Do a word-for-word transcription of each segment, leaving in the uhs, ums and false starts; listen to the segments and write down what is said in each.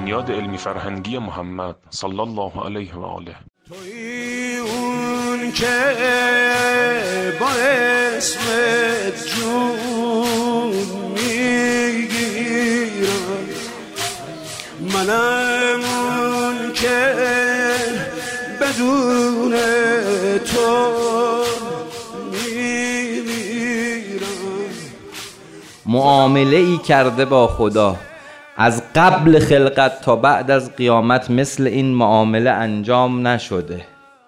بنیاد علمی فرهنگی محمد صلی الله علیه و آله. تویی اون که با اسم جون میگیرم، منم اون که بدون تو میمیرم. معامله ای کرده با خدا از قبل خلقت تا بعد از قیامت مثل این معامله انجام نشده.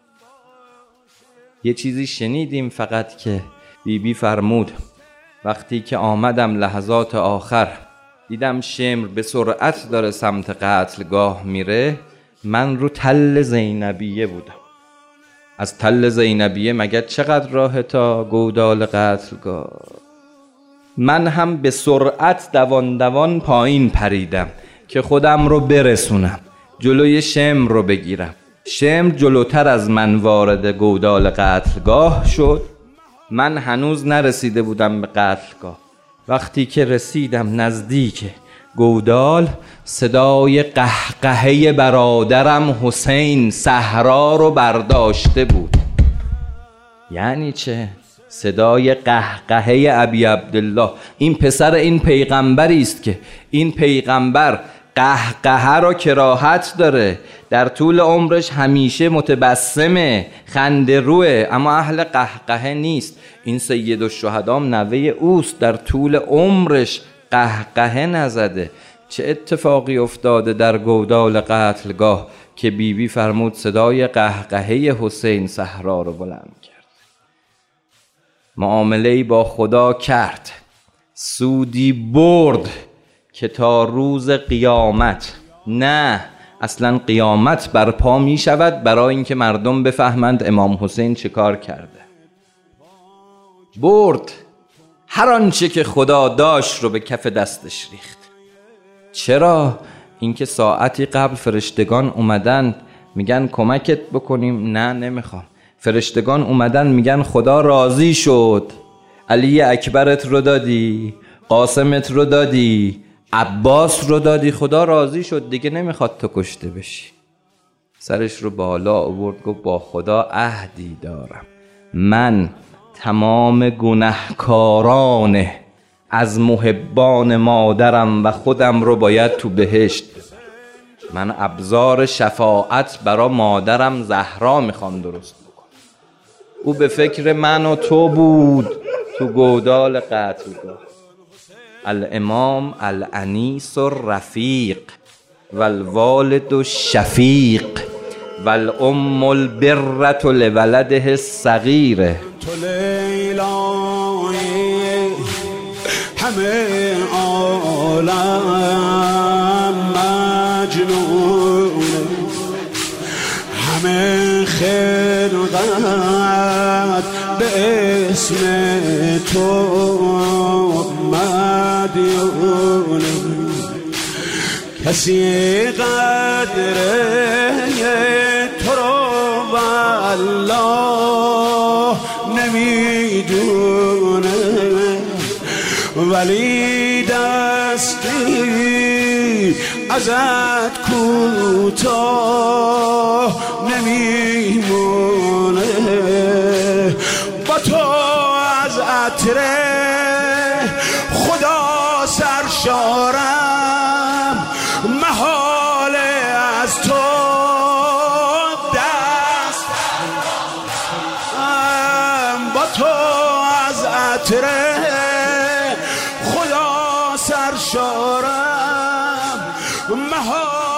یه چیزی شنیدیم فقط که بی بی فرمود وقتی که آمدم لحظات آخر دیدم شمر به سرعت داره سمت قتلگاه میره، من رو تل زینبیه بودم. از تل زینبیه مگه چقدر راه تا گودال قتلگاه؟ من هم به سرعت دوان دوان پایین پریدم که خودم رو برسونم، جلوی شمر رو بگیرم. شمر جلوتر از من وارد گودال قتلگاه شد، من هنوز نرسیده بودم به قتلگاه. وقتی که رسیدم نزدیک گودال، صدای قهقهه برادرم حسین صحرا رو برداشته بود. یعنی چه؟ صدای قهقهه ابی عبدالله. این پسر این پیغمبری است که این پیغمبر قهقهه را کراهت داره، در طول عمرش همیشه متبسمه، خنده روه، اما اهل قهقهه نیست. این سید الشهدا نوه اوست، در طول عمرش قهقهه نزده. چه اتفاقی افتاده در گودال قتلگاه که بیبی بی فرمود صدای قهقهه حسین صحرا رو بلند کرد؟ معامله‌ای با خدا کرد، سودی برد که تا روز قیامت، نه اصلا قیامت برپا می شود برای اینکه مردم بفهمند امام حسین چه کار کرده. برد هر آنچه که خدا داشت رو به کف دستش ریخت. چرا؟ اینکه ساعتی قبل فرشتگان اومدن میگن کمکت بکنیم، نه نمیخوام. فرشتگان اومدن میگن خدا راضی شد، علی اکبرت رو دادی، قاسمت رو دادی، عباس رو دادی، خدا راضی شد دیگه، نمیخواد تو کشته بشی. سرش رو بالا آورد گفت با خدا عهدی دارم، من تمام گناهکاران از محبان مادرم و خودم رو باید تو بهشت ببرم. من ابزار شفاعت برا مادرم زهرا میخوام درست بکنم. او به فکر من و تو بود تو گودال قتلگاه. الامام الانیس الرفیق والوالد الشفیق والام البرة لولده الصغیر. تو لیلای همه عالم مجنون، همه خلقت به اسم تو مدیون. کسی قدره تو رو والله نمیدونه، ولی دستی ازت کوتاه نمیمونه. با تو از عطر خدا سرشارم، محال از تو دست. با تو از عطر خدا سرشارم، محال